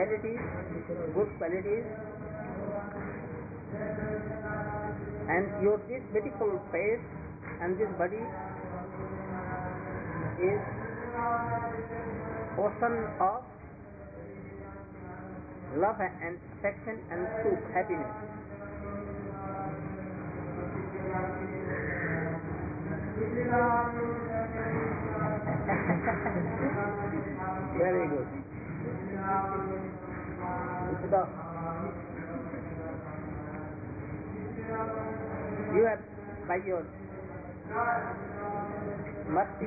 qualities, good qualities, and your this beautiful face and this body is ocean of love and affection and truth, happiness. Very good. You have by your mercy,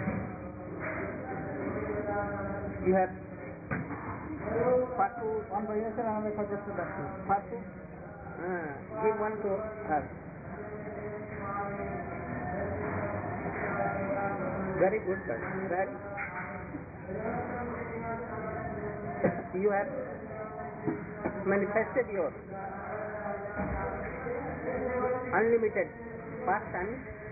you have Patu. One by yourself, another suggested that too. Patu. Give one to her. Very good, sir. Very. You have manifested your unlimited passion.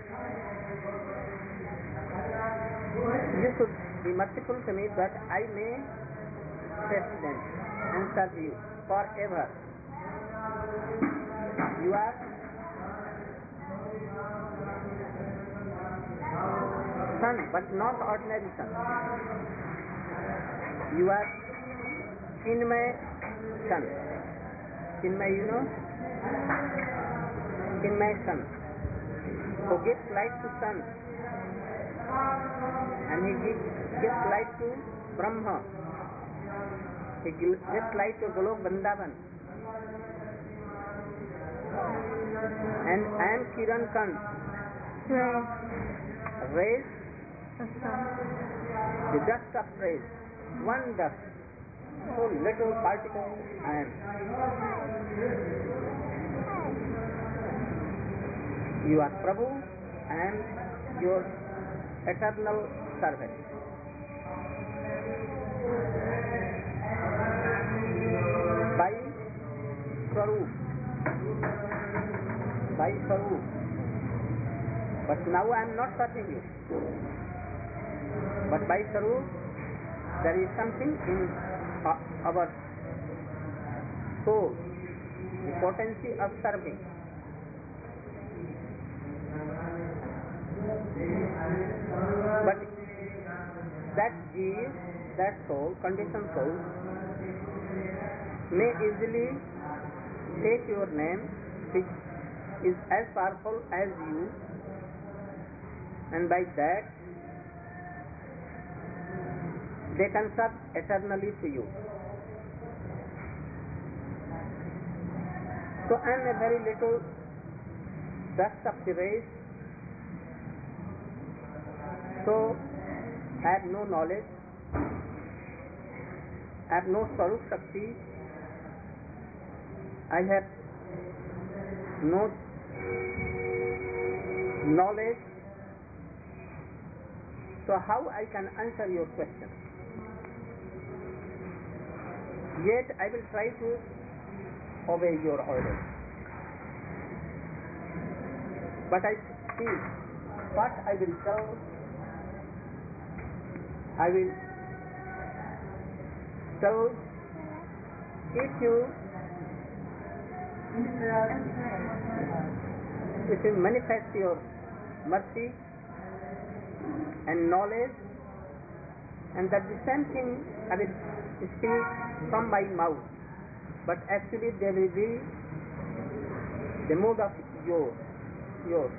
You should be merciful to me that I may test them and serve you forever. You are son, but not ordinary son. You are Chinmay son. Chinmay, you know? Chinmay son, who gives light to sun, and he gives light to Brahma. He gives light to Golok Vrindavan. And I am Kiran Kand. Rays, the dust of rays, one dust, so little particle I am. You are Prabhu and your eternal servant. By Swarup. But now I am not serving you. But by Swarup, there is something in our soul, the potency of serving. But that soul, conditioned soul, may easily take your name, which is as powerful as you, and by that they can serve eternally to you. So I am a very little dust of the race. So I have no knowledge, I have no Swarup Shakti, I have no knowledge. So how I can answer your question? Yet I will try to obey your order. But I see what I will tell. I will tell if you manifest your mercy and knowledge, and that the same thing I will speak from my mouth, but actually there will be the mood of yours.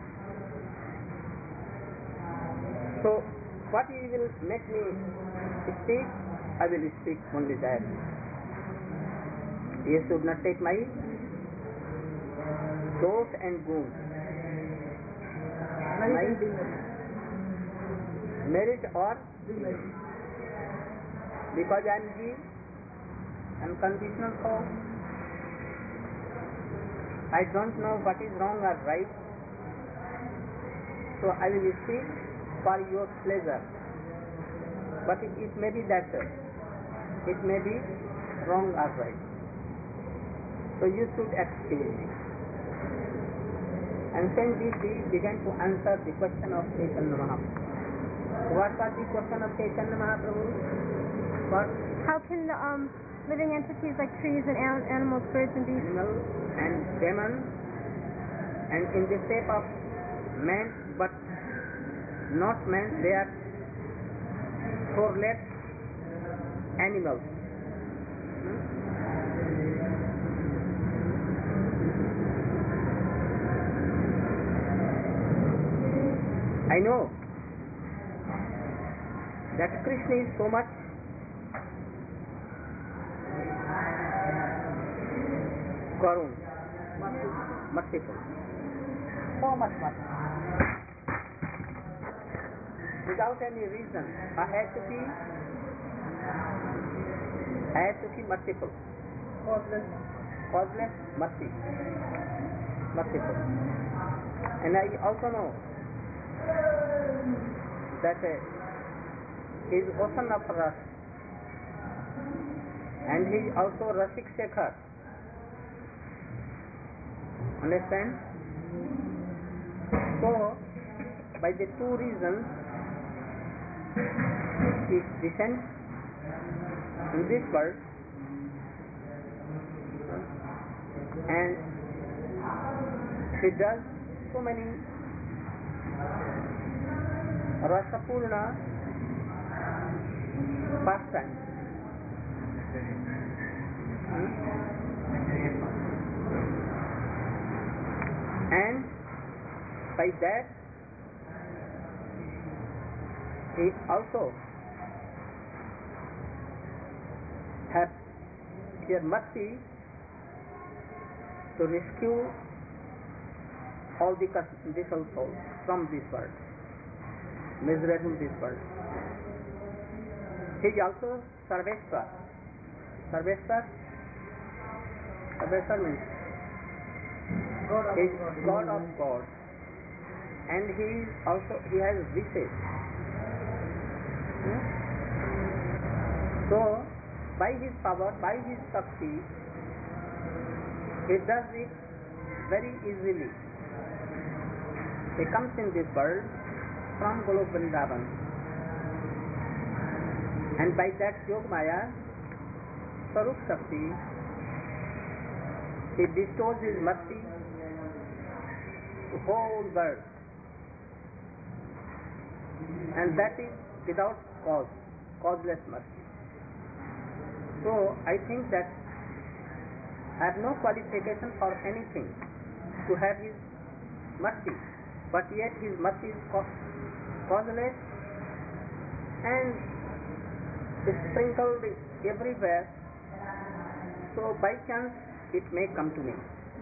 So what you will make me speak, I will speak only that. You should not take my dote and goon, my merit or demerit. Because I am the unconditional soul, I don't know what is wrong or right, so I will speak for your pleasure. But it may be that it may be wrong or right. So you should excuse me. And then we began to answer the question of Chaitanya Mahaprabhu. What was the question of Chaitanya Mahaprabhu? What? How can living entities like trees and animals, birds and beasts. Animal and demon, and in the shape of man, but not man, they are four-legged animals. I know that Krishna is so much Karun, merciful, So much mercy. without any reason. I had to be merciful, causeless mercy, merciful. And I also know that he is ocean of Ras, and he is also Rasik Shekhar. Understand? So, by the two reasons, he descends in this world and he does so many Rasapurna pastimes. And by that he also has your mercy to rescue all the conditional souls from this world, miserable this world. He is also Sarveshwar. Sarveshwar means he is God of gods, and he has wishes. So, by his power, by his Shakti, he does it very easily. He comes in this world from Golok Vrindavan, and by that Yog Maya, Sarup Shakti, he bestows his mercy to whole world, and that is without cause, causeless mercy. So I think that I have no qualification for anything to have his mercy, but yet his mercy is causeless and is sprinkled everywhere. So by chance it may come to me.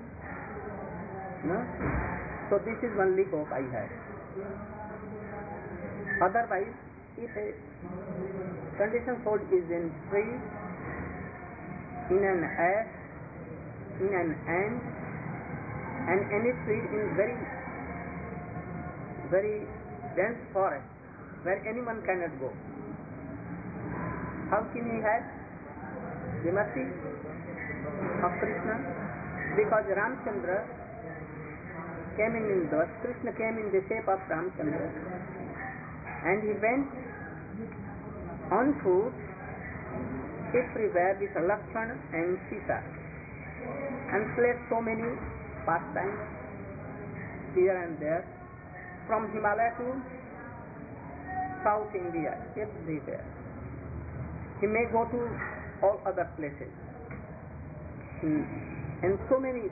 No? So this is only hope I have. Otherwise, if a conditioned soul is in tree, in an ash, in an ant, and any tree in very, very dense forest where anyone cannot go, how can he have the mercy of Krishna? Because Ramchandra came in the Krishna came in the shape of Ramchandra, and he went on foot everywhere with Lakshmana and Sita, and played so many pastimes here and there, from Himalaya to South India, everywhere. He may go to all other places, and so many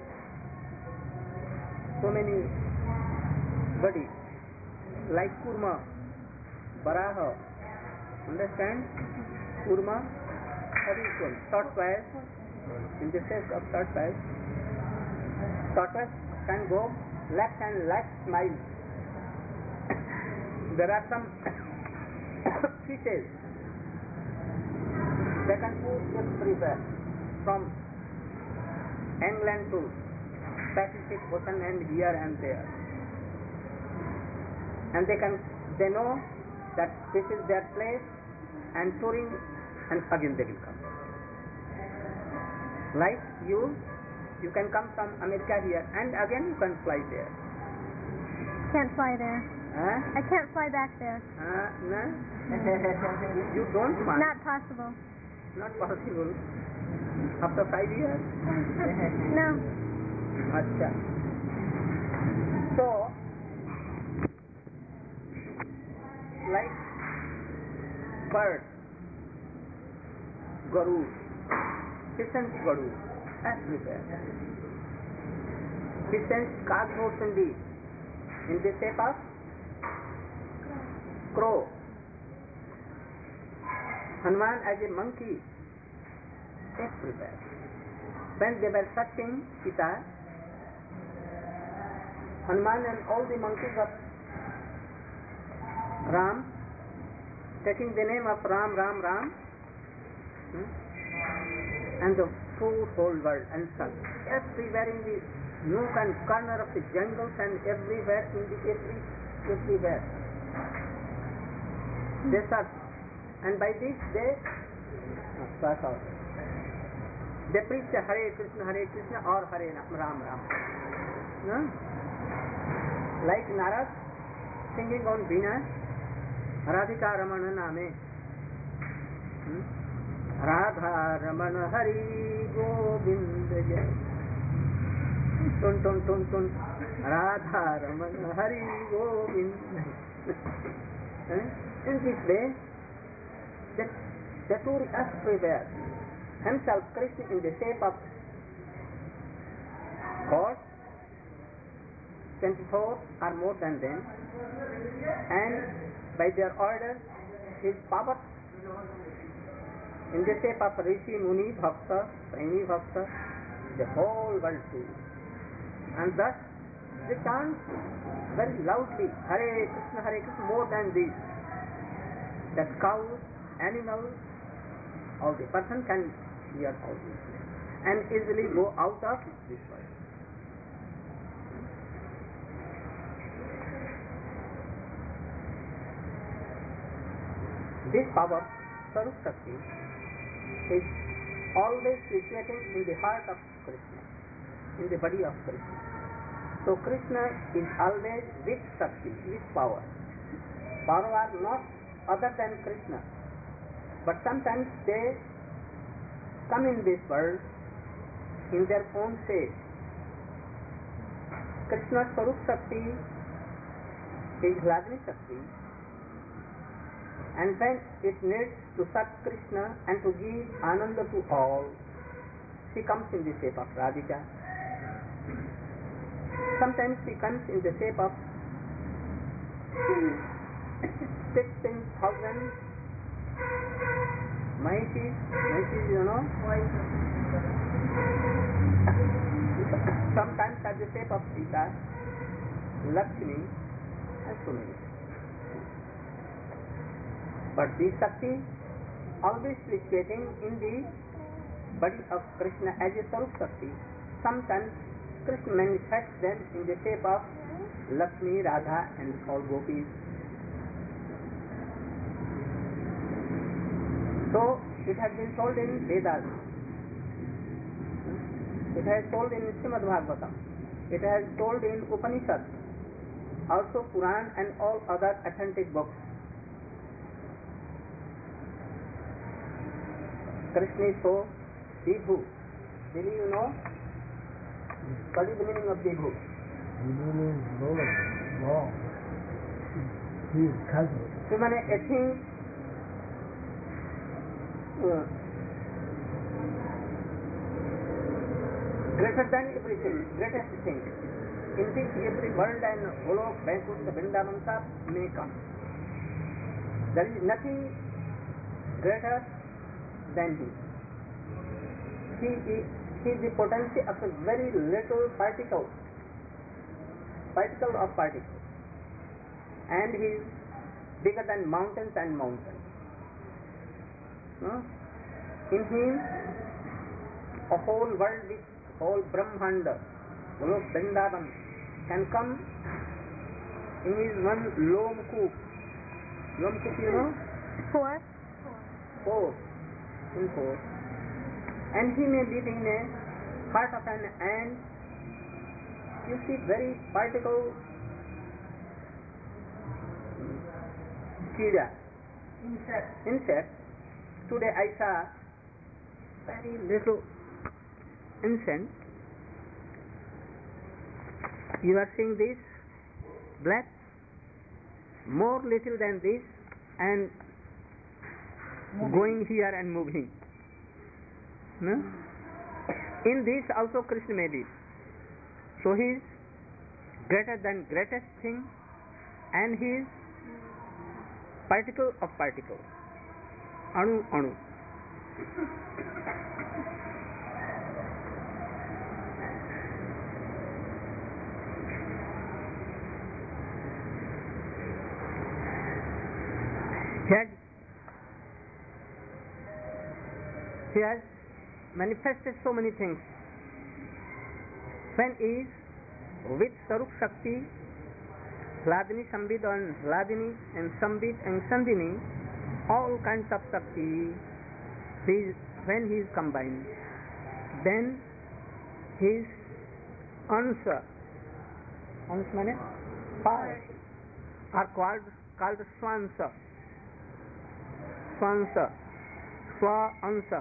bodies like Kurma, Varaha, understand? Kurma, what is called? Tortoise, in the sense of tortoise. Tortoise can go left and left miles. There are some fishes that can go everywhere, from England to Pacific Ocean and here and there. And they know that this is their place, and touring, and again they will come. Like you can come from America here, and again you can fly there. Can't fly there. Huh? I can't fly back there. No? You don't want. Not possible. Not possible. After 5 years? No. Acha. So, like birds, Garu, Kishan's Garu, everywhere. Kishan's cosmos indeed, in the shape of crow. Hanuman as a monkey, everywhere. When they were searching Sita, Hanuman and all the monkeys of Ram, taking the name of Ram, Ram, Ram, and the whole world and such. Everywhere in the nook and corner of the jungles and everywhere in the everywhere. They search, and by this they pass out. They preach Hare Krishna or Hare Ram, Ram. No? Like Narad singing on Veena, Radhika Ramana Name. Radha Ramana Hari Govinda Jai. Tun tun tun tun. Radha Ramana Hari Govinda. In this way, the tour everywhere. Himself Krishna in the shape of God, 24 or more than them, and by their order, his power in the shape of Rishi, Muni, Bhakta, Premi Bhakta, the whole world too. And thus they chant very loudly, Hare Krishna, more than this. That cows, animals, all the person can hear all this and easily go out of this world. This power, Sarup Shakti, is always situating in the heart of Krishna, in the body of Krishna. So Krishna is always with Shakti, with power. Power are not other than Krishna, but sometimes they come in this world in their own shape. Krishna's Sarup Shakti is Hladni Shakti, and when it needs to serve Krishna and to give Ananda to all, she comes in the shape of Radhika. Sometimes she comes in the shape of 16,000 Mahishis, you know. Sometimes at the shape of Sita, Lakshmi, and so many. But this Shakti always fluctuating in the body of Krishna as a Sarup Shakti. Sometimes Krishna manifests them in the shape of Lakshmi, Radha and all gopis. So it has been told in Vedas. It has told in Srimad Bhagavatam. It has told in Upanishads, also Quran and all other authentic books. Krishna is so Vibhu. Really, you know? What is the meaning of Vibhu? Vibhu means Lord, law. He is cousin. So, a thing greater than everything, greatest thing, in which every world and Golok, Vaikuntha, Vrindavan may come. There is nothing greater than him. He is the potency of a very little particle of particles, and he is bigger than mountains and mountains. In him, a whole world with whole Brahmanda, Golok, Vrindavan can come in his one Lomkoop. Lomkoop, you know? Four. In four. And he may live in a heart of an ant. You see very particle kida. Insect. Today I saw very little incense, you are seeing this black, more little than this, and going here and moving. No? In this also Krishna made it. So he is greater than greatest thing, and he is particle of particle, anu anu. He has manifested so many things. When is with Sarup Shakti, Hladini, Sambit and Hladini, and Sambit and Sandhini, all kinds of Shakti, when he is combined, then his answer means powers are called Swansa. Swansa, Swa Ansa.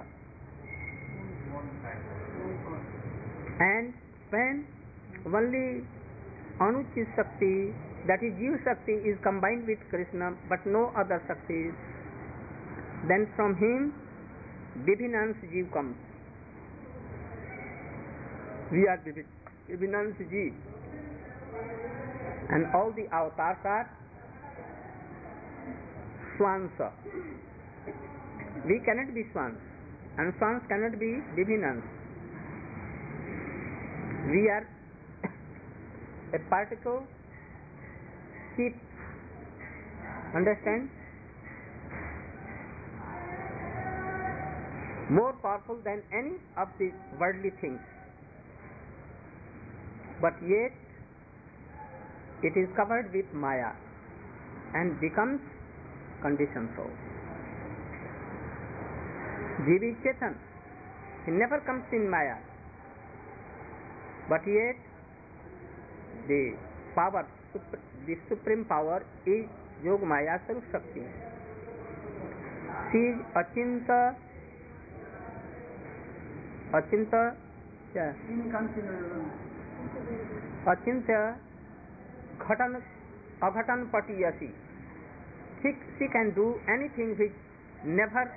And when only Anuchit Shakti, that is Jiva Shakti, is combined with Krishna, but no other Shaktis, then from him Vibhinans Jiv comes. We are Vibhinans Jiv, and all the avatars are Swansa. We cannot be Swans, and Swans cannot be Vibhinans. We are a particle heat. Understand? More powerful than any of the worldly things. But yet it is covered with Maya and becomes conditioned soul. Jiva is Chetan. He never comes in Maya. But yet the power, the supreme power is Yog Maya Sarup Shakti. She is Achinta, Achintya Ghatan Aghatan Patiyasi. She can do anything which never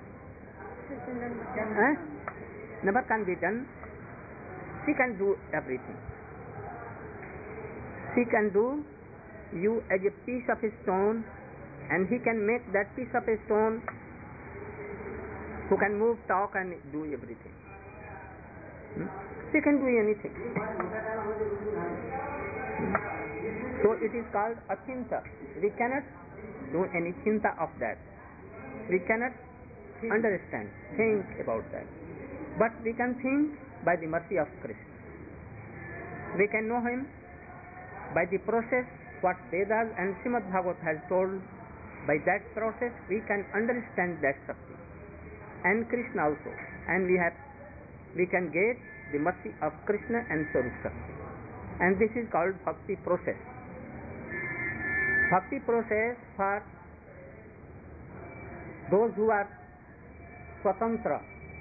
can be done. She can do everything. She can do you as a piece of a stone, and he can make that piece of a stone who can move, talk, and do everything. She can do anything. So it is called achinta. We cannot do any chinta of that. We cannot understand, think about that. But we can think by the mercy of Krishna. We can know him by the process what Vedas and Srimad Bhagavat has told. By that process we can understand that Shakti and Krishna also, and we can get the mercy of Krishna and Sarup Shakti, and this is called Bhakti process. Bhakti process for those who are Swatantra,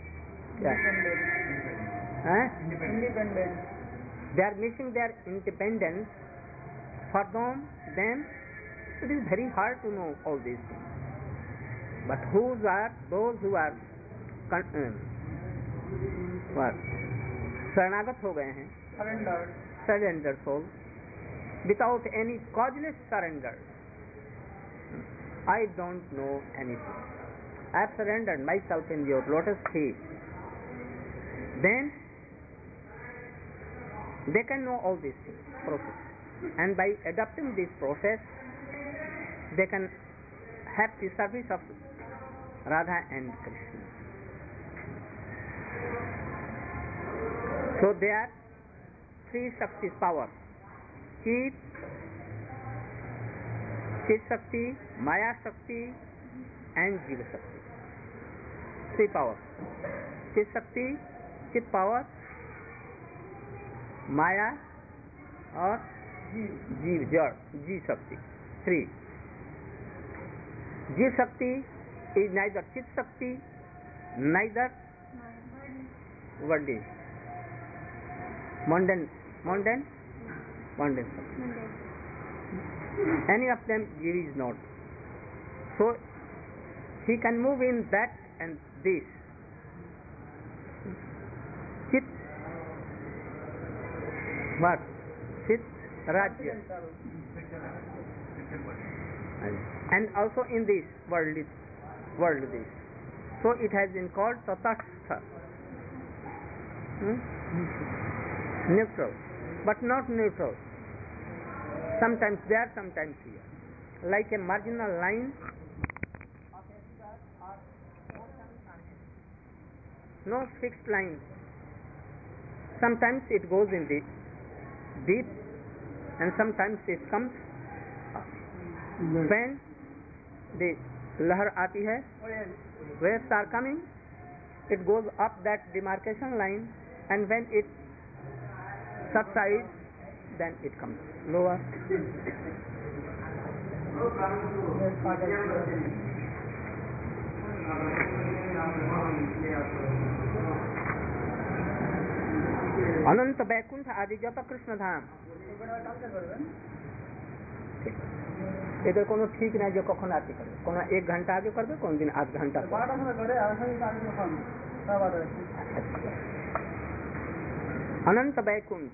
independent. They are missing their independence. For them it is very hard to know all these things. But those who are शरणागत हो गए हैं, surrender soul, without any causeless surrender. I don't know anything. I have surrendered myself in your lotus feet. Then they can know all these things, process. And by adopting this process, they can have the service of Radha and Krishna. So there are three Shakti's power: Chit Shakti, Maya Shakti, and Jiva Shakti. Three powers: Chit Shakti, Chit power, Maya or Jiva Shakti. Three. Jiva Shakti is neither Chit Shakti, neither worldly, Mundane, mundane, mundane. Mundane. Any of them Jiva is not. So he can move in that and this. Chit, what? Chit, Rajya. And also in this world this. So it has been called Tatastha. Neutral, but not neutral. Sometimes there, sometimes here. Like a marginal line of a river or ocean. No fixed line. Sometimes it goes in the deep and sometimes it comes up. When the lahar aati hai, waves are coming, it goes up that demarcation line, and when it subsides, then it comes lower. अनंत बैकुंठ आदि जत कृष्ण धाम এদের কোনো ঠিক নাই যে কখন আরতি করবে, কোনো 1 ঘন্টা আগে করবে, কোন দিন আধ ঘন্টা अनंत बैकुंठ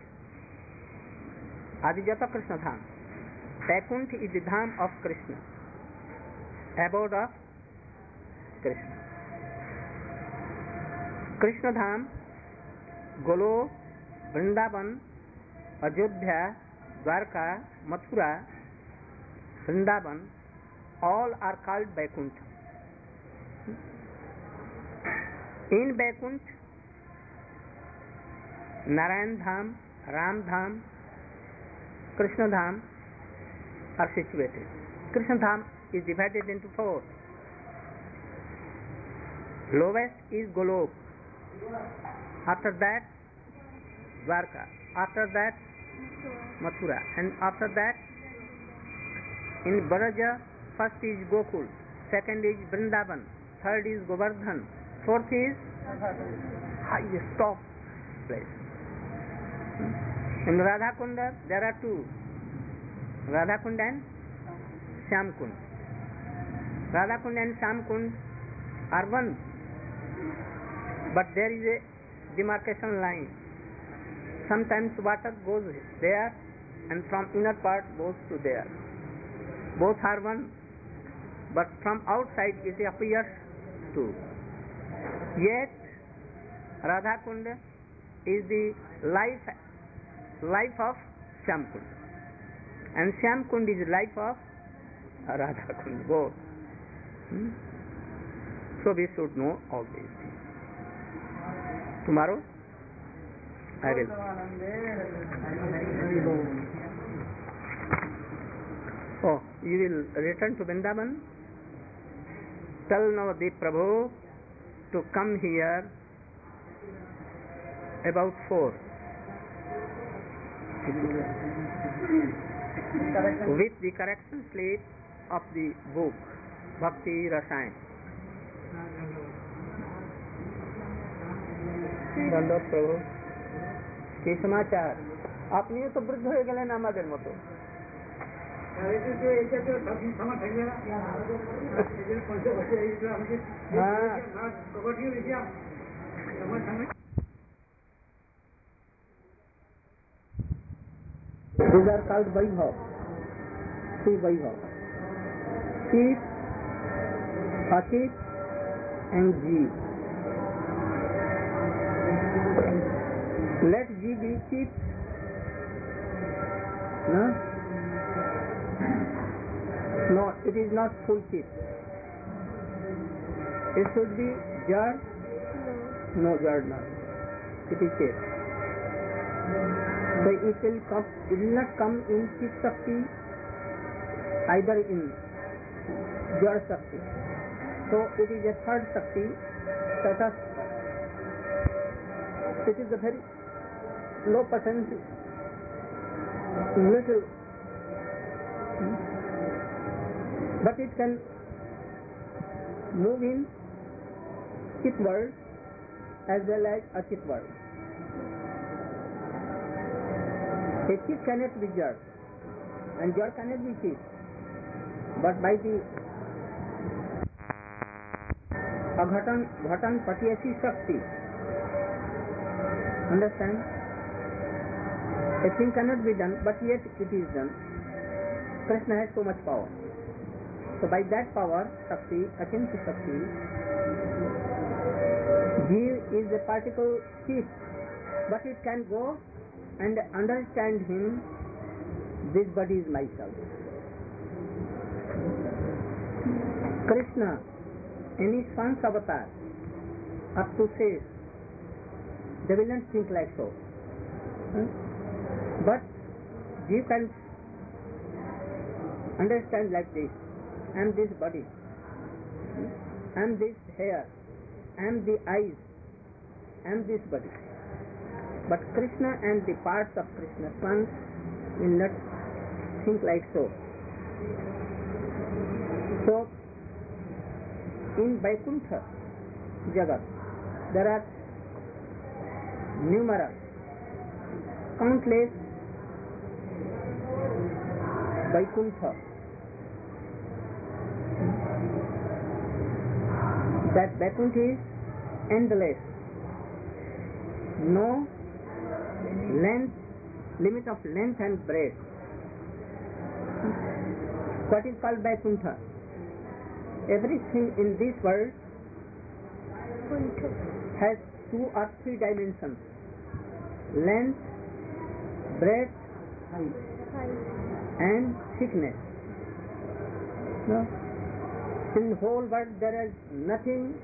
आदिजत कृष्ण धाम. Vaikunt is the dham of Krishna, abode of Krishna. Krishna dham, Golok, Vrindavan, Ajodhya, Dwarka, Mathura, Vrindavan, all are called Vaikunt. In Vaikunt, Narayan Dham, Ram Dham, Krishna Dham are situated. Krishna Dham is divided into 4. Lowest is Golok, after that Dwarka, after that Mathura, and after that in Braja, first is Gokul, second is Vrindavan, third is Govardhan, fourth is highest top place. In Radha Kunda there are 2, Radha Kund and Shyam Kund. Radha Kund and Shyam Kund are one, but there is a demarcation line. Sometimes water goes there and from inner part goes to there. Both are one, but from outside it appears two. Yet Radha Kund is the life of Shyam Kund, and Shyam Kund is life of Radha Kund, both. So we should know all these things. Tomorrow I will. Oh, you will return to Vrindavan? Tell Navadip Prabhu to come here about 4 with the correction slate of the book Bhakti Rasayan. Navadip Prabhu, কি সমাচার? আপনিও তো বৃদ্ধ হয়ে গেলেন আমাদের মতো। These are called Vaibhav, 3 Vaibhav: Chit, Achit and Jeev. Let G be Chit, no? No, it is not full Chit. It should be Jad. No, Jad not. It is Chit. So it will not come in Chit Shakti, either in Jad Shakti. So it is a third Shakti, Tatastha. It is a very low potency, little, but it can move in Chit world as well as Achit world. A chief cannot be jar, and jar cannot be chief. But by the Ghatan Patiyasi Shakti, understand? A thing cannot be done, but yet it is done. Krishna has so much power. So by that power, Shakti, Achintya Shakti, Jeev is a particle chief, but it can go and understand him, this body is myself. Krishna, in his son's avatar, up to say, they will not think like so. But Jeev can understand like this. I am this body, I am this hair, I am the eyes, I am this body. But Krishna and the parts of Krishna, sons, will not think like so. So, in Vaikuntha Jagat, there are numerous, countless Vaikuntha. That Vaikuntha is endless. No length, limit of length and breadth. What is called Vaikuntha? Everything in this world has 2 or 3 dimensions: length, breadth, and thickness. No? In the whole world there is nothing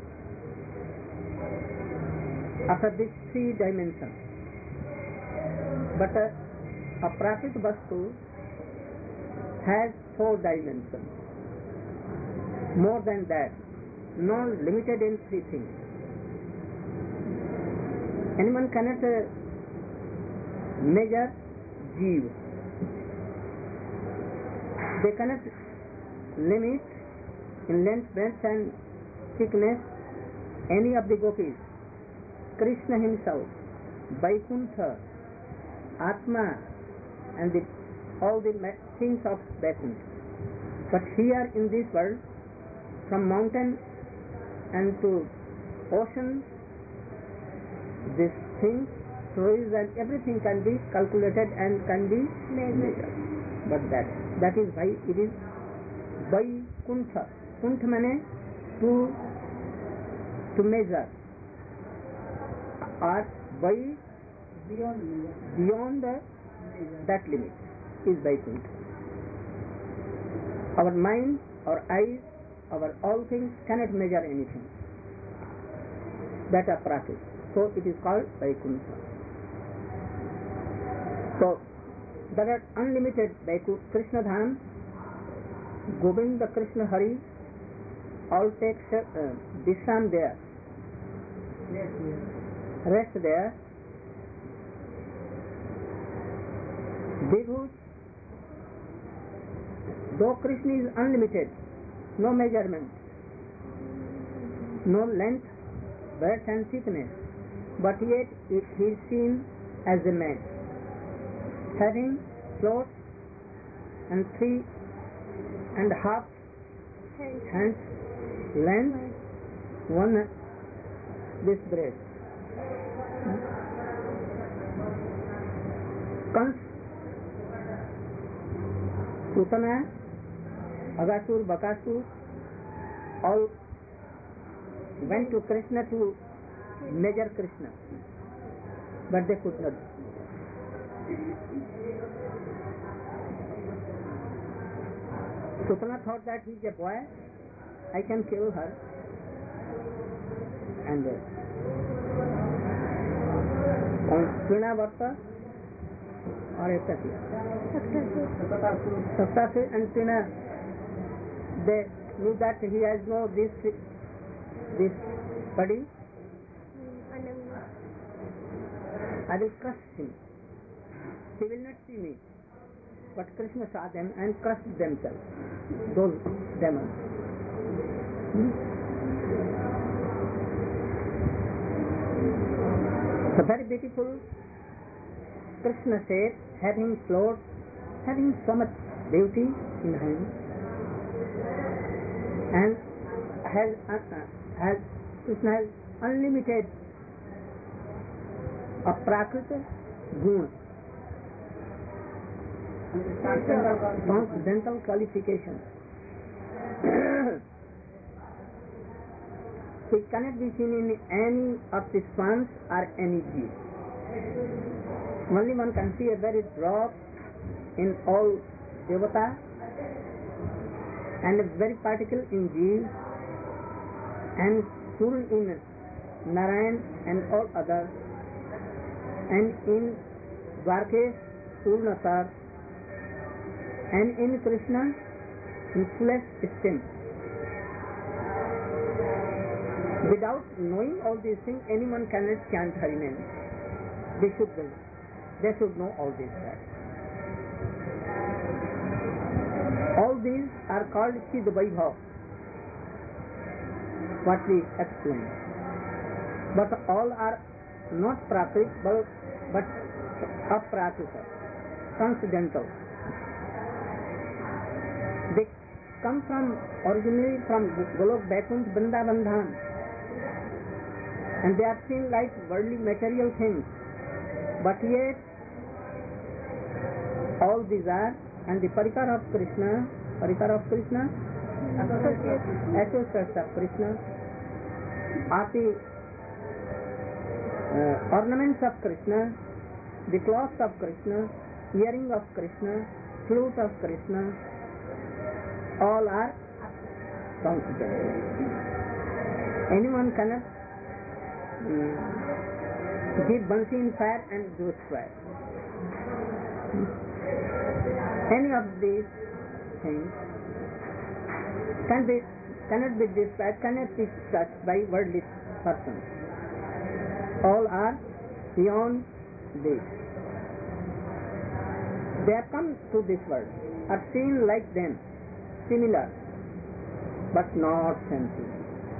after these 3 dimensions. But a Prakrit Vastu has 4 dimensions. More than that, not limited in 3 things. Anyone cannot measure Jeev. They cannot limit in length, breadth and thickness any of the gopis. Krishna himself, Vaikuntha, Atma, and all the things of Vaikuntha. But here in this world, from mountain and to ocean, these things, trees and everything can be calculated and can be measured. But that is why it is Vaikuntha. Kuntha means to measure, or beyond that limit is Vaikuntha. Our mind, our eyes, our all things cannot measure anything. That are practice. So it is called Vaikuntha. So there are unlimited Vaikuntha. Krishna Dham, Govinda Krishna Hari, all take Vishram there. Rest there. Vibhus, though Krishna is unlimited, no measurement, no length, breadth and thickness, but yet he is seen as a man, having clothes and 3.5 hands length, 1 this breadth. Kans, Putana, Agasur, Bakasur, all went to Krishna to measure Krishna, but they could not. Putana thought that he is a boy, I can kill her, and Trina Varta or Saptasur and Trina, they knew that he has no this body. I will crush him. He will not see me. But Krishna saw them and crushed themselves, those demons. So very beautiful Krishna said, having float, having so much beauty in him, and Krishna has unlimited aprakrita guna, transcendental qualifications. He cannot be seen in any of the swans or any jeev. Only one can see a very drop in all devata and a very particle in jeev and full in Narayan and all others, and in Dwarkesh Purnasar, and in Krishna in fullest extent. Without knowing all these things, anyone cannot chant Hari name. They should know all these facts. All these are called Siddh Vaibhav, what we explained. But all are not Prakrit but Aprakrita, transcendental. They come originally from Golok Vaikuntha Vrindavan Dham, and they are seen like worldly material things, but yet all these are, and the parikar of Krishna, associates of Krishna, are the ornaments of Krishna, the cloth of Krishna, earring of Krishna, flute of Krishna, all are transcendental. Anyone cannot give bansi in fire and do fire. Any of these things cannot be described, cannot be touched by worldly persons. All are beyond this. They have come to this world, are seen like them, similar, but not sentient.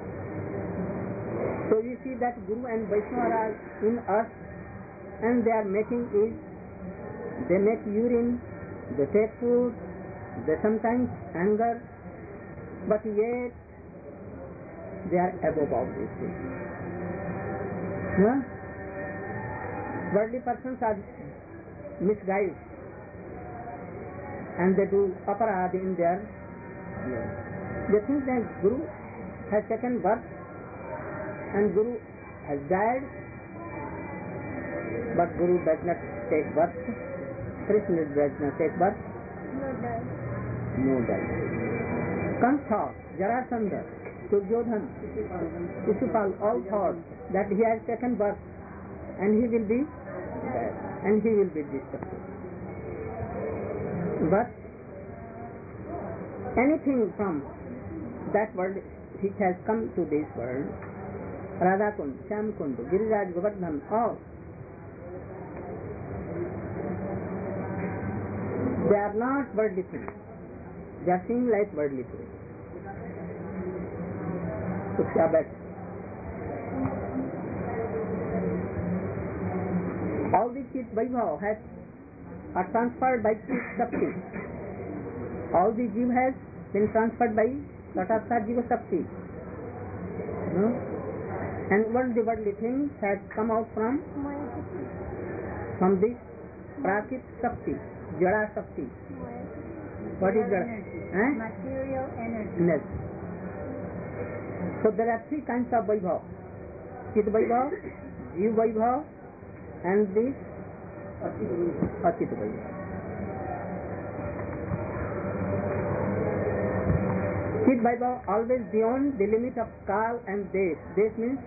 So you see that Guru and Vaishnava are in us, and they are making it. They make urine, they take food, they sometimes anger, but yet they are above all these things. Worldly persons are misguided, and they do aparadha in their life. They think that Guru has taken birth and Guru has died, but Guru does not take birth. Krishna does not take birth. No die. Kantha, Jarasandha, Duryodhana, Shishupal all thought that he has taken birth and he will be dead and he will be destructed. But anything from that world which has come to this world, Radha Kund, Shyam Kund, Giriraj, Govardhan, all, they are not worldly things. They are seen like worldly things. All the Chit Vaibhav are transferred by Chit Shakti. All the Jiva has been transferred by Tathastha Jiva Shakti. And worldly things has come out from this Prakrit Shakti, Jada Shakti. What is Jada? Material energy. Yes. So there are three kinds of Vaibhav: Chit Vaibhav, Jiva Vaibhav, and the Achit Vaibhav. Chit Vaibhav always beyond the limit of Kal and Desh. Desh means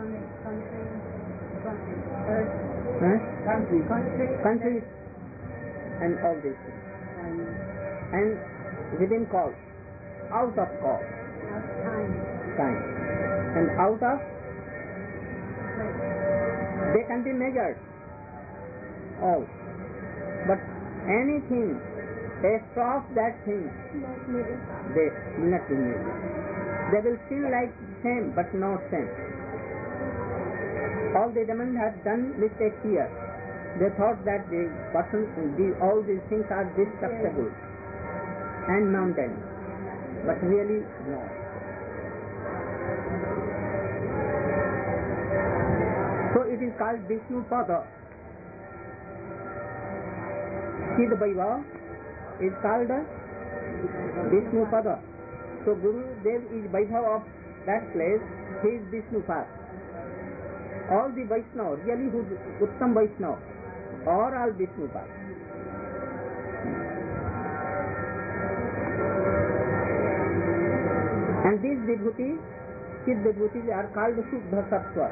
countries and all these things. And within Kal, out of Kal, time, and out of, they can be measured all, but anything extra of that thing, they will not be measured. They will seem like same but not same. All the demons have done mistake here. They thought that all these things are destructible and mundane, but really no. So it is called Vishnu Pada. Siddha Vaibhav is called Vishnu Pada. So Guru Dev is Vaibhav of that place, he is Vishnu Pada. All the Vaishnava, really who Uttam Vaishnava, are all Vishnu Pada. And these Vibhutis, Siddha Vibhutis are called Shuddha Sattva.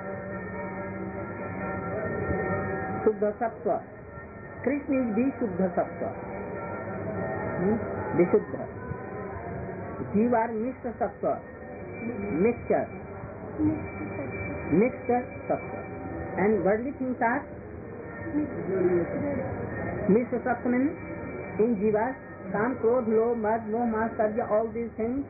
Shuddha Sattva. Krishna is Vishuddha Sattva. Vishuddha. Jiva are Mishra Sattva. Mixture. Mixture Sattva. And worldly things are Mishra Sattva means in Jivas, Kam, Krodh, Lobh, Madh, Moh, Matsarya, all these things.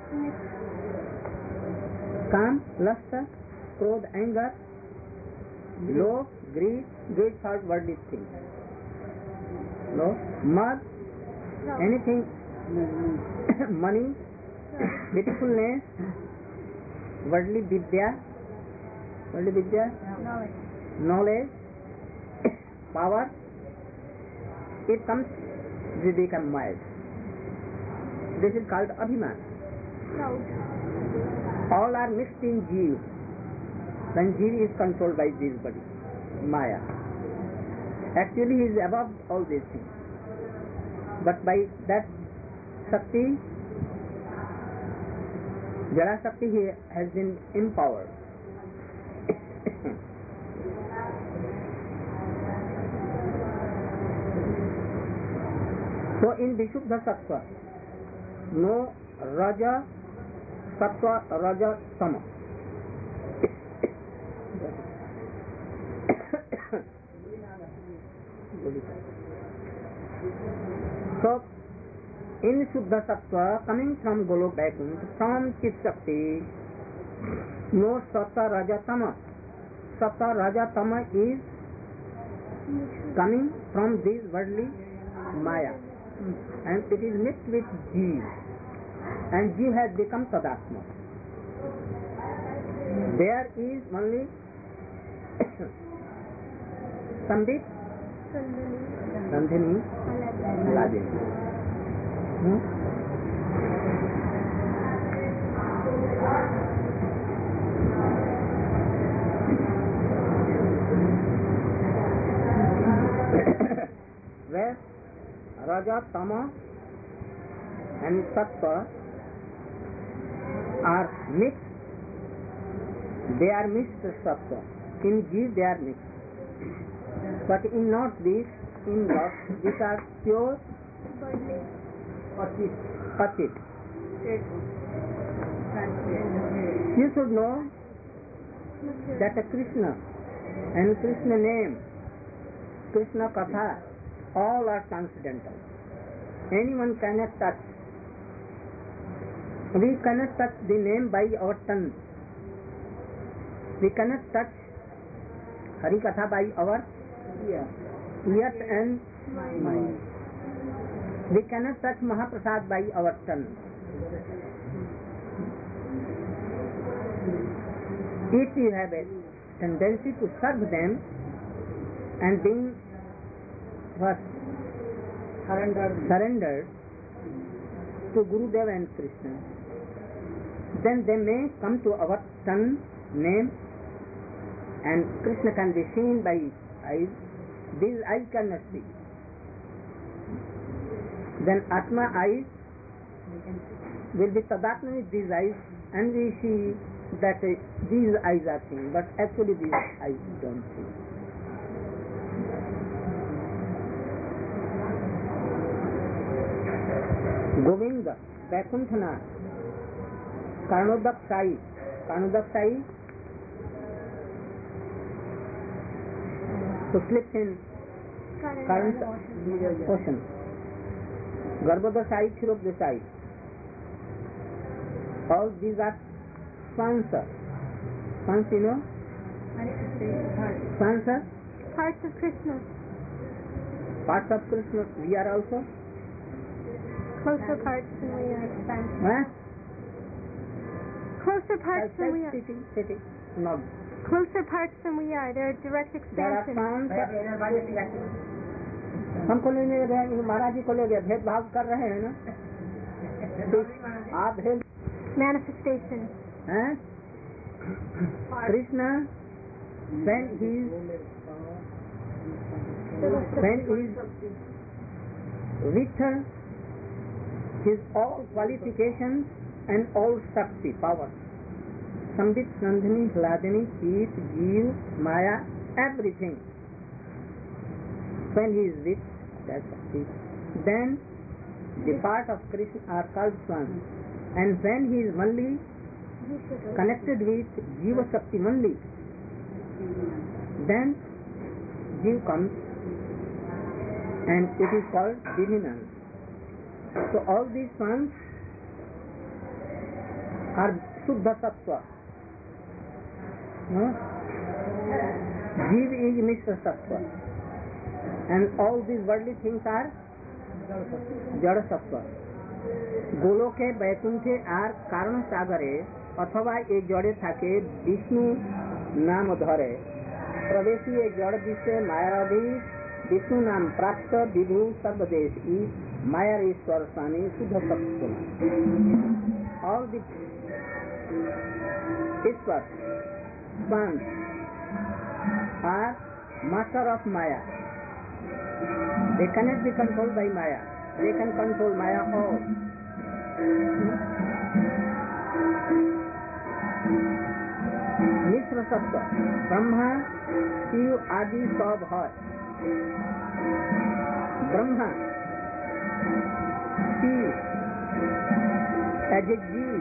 Kam, lust, Krodh, anger, Lobh, greed for worldly things. Lobh, Madh, anything, money, beautifulness, worldly vidya, knowledge, power. It comes, we become mild. This is called Abhiman. All are mixed in Jeev. When Jeev is controlled by this body, Maya. Actually he is above all these things. But by that Shakti, Jara Shakti, he has been empowered. So in Vishuddha Sattva, no Raja, Sattva, Raja, Tama. So in Shuddha Sattva, coming from Golok Vaikuntha, from Chit Shakti, no Sattva, Raja, Tama. Sattva, Raja, Tama is coming from this worldly Maya. And it is mixed with Jeev. And Jeev has become Tadatma. There is only Sambit, Sandhini, Ladini. Where Raja, Tama and Sattva are mixed, they are mixed Sattva. In Jeev they are mixed. But in not these, in God, these are pure Pachit. You should know that Krishna and Krishna name, Krishna Katha, all are transcendental. Anyone cannot touch. We cannot touch the name by our tongue. We cannot touch Hari Katha by our ears and mind. We cannot touch Mahaprasad by our tongue. If we have a tendency to serve them and being surrendered to Gurudev and Krishna, then they may come to our tongue, name, and Krishna can be seen by eyes. These eyes cannot see. Then Atma eyes will be Tadatma with these eyes, and we see that these eyes are seeing, but actually these eyes don't see. Govinda, Vaikuntha, Karnodak Sai, to slip in current ocean. Garbhoda Sai, Kshirodha Sai. All these are swans. Swans, you know? Swans are Parts of Krishna. Parts of Krishna we are also? Closer parts than we are. Huh? Closer parts than we are. Sitting. No. Closer parts than we are. They're direct There are expansion. sounds. हमको ले गए महाराज जी को ले गए भेदभाव कर रहे हैं ना तो आप भेद Manifestation. हैं Krishna when he is with his all qualifications and all Shakti power. Sambit, Nandini, Hladini, Cheet, Jeev, Maya, everything. When he is with that Shakti, then the part of Krishna are called swans. And when he is only connected with Jiva Shakti only, then Jeev comes and it is called Divinam. So all these ones are Shuddha Sattva. Jeev is Mishra Sattva. And all these worldly things are Jada Sattva. গোলকে বৈকুণ্ঠে আর কারণ সাগরে অথবা এই জড়ে থাকে বিষ্ণু নাম ধরে প্রবেশী এই জড় বিশ্বে মায়াধীশ विष्णु नाम प्राप्त विभु सर्वदेश is Maya Ishwar Swami Shuddha Sattva. All the Ishwar Swans are master of Maya. They cannot be controlled by Maya. They can control Maya all. मिश्र सत्व ब्रह्मा शिव आदि सब है Brahma Shiv as a Jeev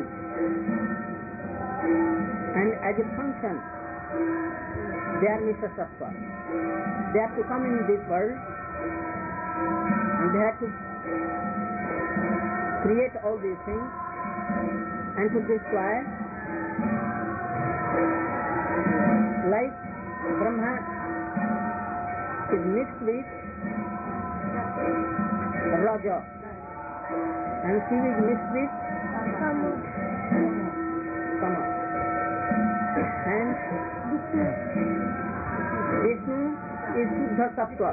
and as a function they are Mishra Sattva. They have to come in this world and they have to create all these things and to destroy. Like Brahma is mixed with Raja and Shiva is mixed with Tama and Vishnu is Shuddha Sattva.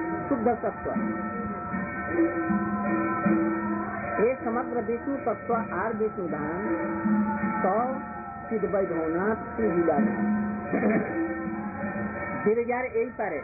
ये समग्र विष्णु तत्व are Vishnu धाम सौ सिद्ध वैभवनाथ श्री जिला Virajar यही पारे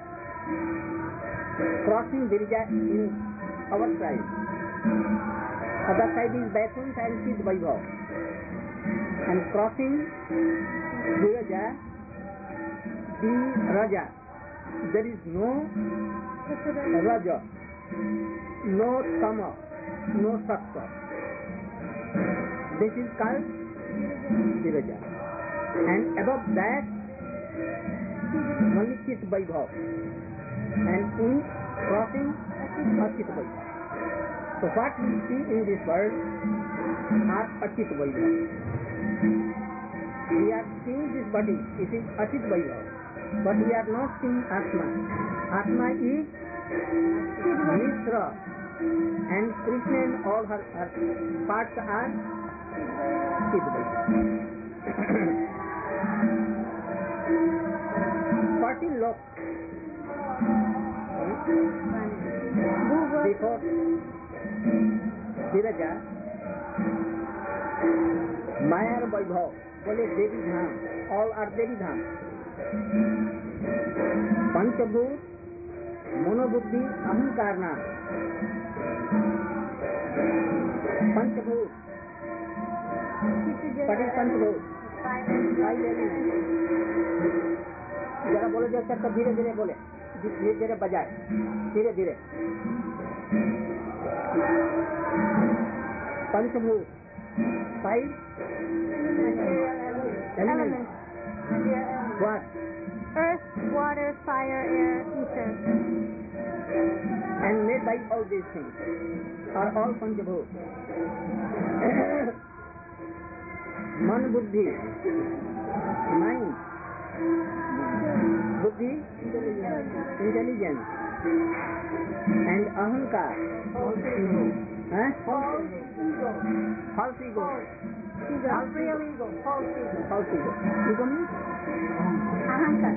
crossing Virajar in our side. Other side is Vaikuntha and Siddha Vaibhav. And crossing Virajar, the Raja. There is no Raja, no Tama, no Sattva. This is called Virajar. And above that, only Chit Vaibhav. And in crossing, Achit Vaibhav. So what we see in this world are Achit Vaibhav. We are seeing this body, it is Achit Vaibhav. But we are not seeing Atma. Atma is Mishra. And Krishna and all her parts are Chit Vaibhav. 14 loks before Viraja, Maya and Vaibhav, बोले देवी धाम, all are देवी धाम. पंचभूत, मनोबुद्धि, अहंकार नाम. पंचभूत, पढ़ी पंचभूत. जरा बोले जैसे तो धीरे धीरे बोले, धीरे धीरे बजाए, धीरे धीरे. पंचभूत, 5 elements. What? Earth, water, fire, air, ether. And made by all these things are all Panchabhut. Man buddhi, mind, buddhi, intelligence, and ahankar. Huh? False ego. Ego. Real ego. False ego. False ego. Ego means Ahankar.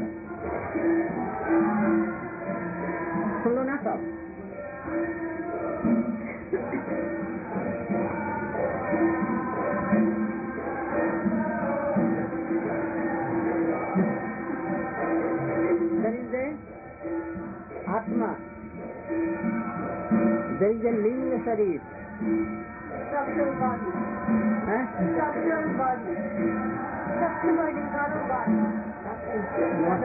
শুনলো না সব? There is a Atma. There is a Linga Sharir. Structural body. Huh? Structural body. Structural body, not a body. What?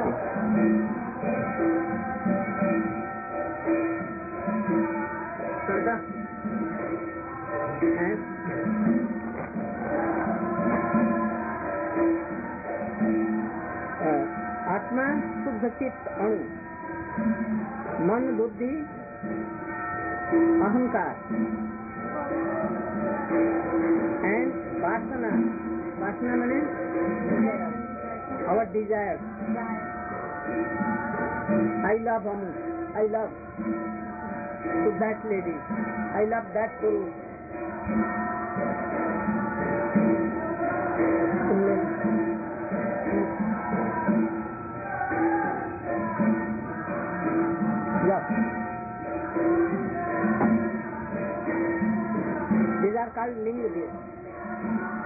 Shraddha. And आत्मा शुद्ध चित्त अणु, मन बुद्धि अहंकार and वासना. वासना माने our desire. I love Amu. I love to that lady. I love that Purush. Love. These are called linga.